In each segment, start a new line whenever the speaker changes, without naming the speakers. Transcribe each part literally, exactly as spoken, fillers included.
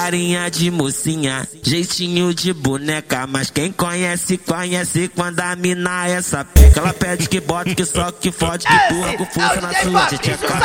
Carinha de mocinha, jeitinho de boneca, mas quem conhece, conhece quando a mina é sapeca. Ela pede que bota, que soca, que fode, que empurra com força na sua tcheca.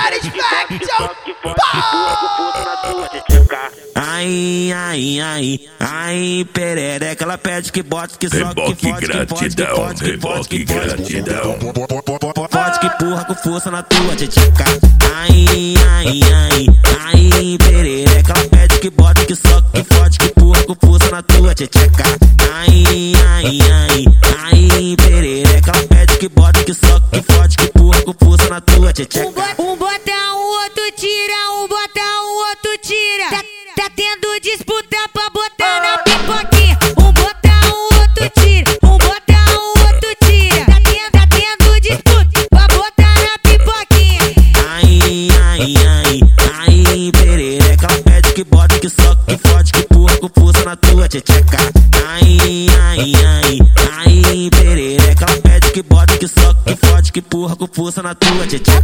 Ai, ai, ai, ai, perereca. Ela pede que bota, que soca, que fode, que fode, que fode, que fode, que fode, fode, que empurra com força na tua tcheca. Ai, ai, ai, ai, perereca. Ela pede que bota, que soca, que fode, que empurra com força na tua tcheca. Ai, ai, ai, ai, perereca. Ela pede que bota, que soca, que fode, que empurra com força na tua tcheca.
Um bota, um outro tira, um bota, um outro tira. Tá, tá tendo disputa pra botar na pipoquinha. Um bota, um outro tira, um bota, um outro tira. Tá tendo, tá tendo disputa pra botar na pipoquinha.
Ai, ai, ai, ai, perereca. Ela pede que bota, que soca, que fode, que empurra com força na tua tcheca. Ai, ai, ai, ai, perereca. Ela pede que bota, que soca, que fode, que empurra com força na tua tcheca.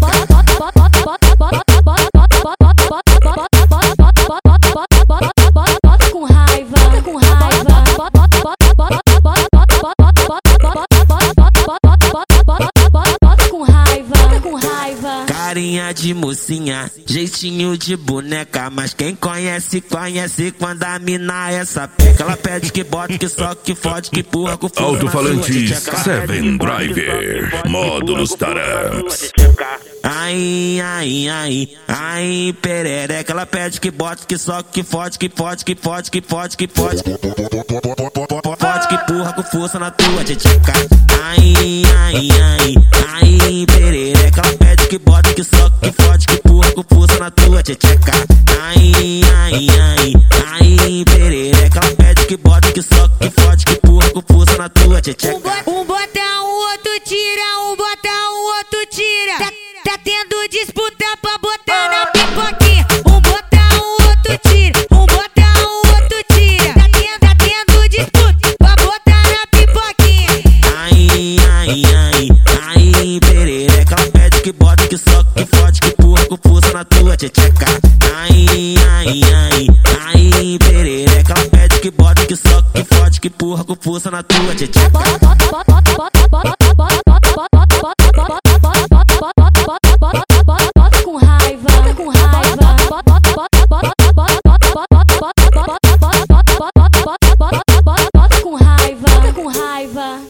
Com raiva, com raiva. Com raiva, com raiva.
Carinha de mocinha, jeitinho de boneca, mas quem conhece, conhece quando a mina é sapeca. Ela pede que bota, que soca, que fode, que empurra com força.
Alto-falantes Seven Driver, módulos Taranx.
Ai, ai, ai, ai, perereca. Ela pede que bota, que soca, que fode, que fode, que fode, que fode, que fode, fode, que empurra com força na tua tcheca. Ai, ai, ai, ai, perereca. Ela pede que bota, que soca, que fode, que empurra com força na tua tcheca. Ai, ai, ai, ai, perereca. Ela pede que bota, que soca, que fode, que empurra com força na tua tcheca.
Um bota, um outro tira, um bota, um outro tira. Tá, tá tendo disputa pra botar na pipoquinha. Um bota, um outro tira, um bota, um outro tira. Tá tendo, tá tendo disputa pra botar na pipoquinha.
Ai, ai, ai, ai, perereca. Ela pede que bota, que soca, que fode, que empurra com força na tua tcheca. Ai, ai, ai, ai, perereca. Ela pede que bota, que soca, que fode, que empurra com força na tua tcheca.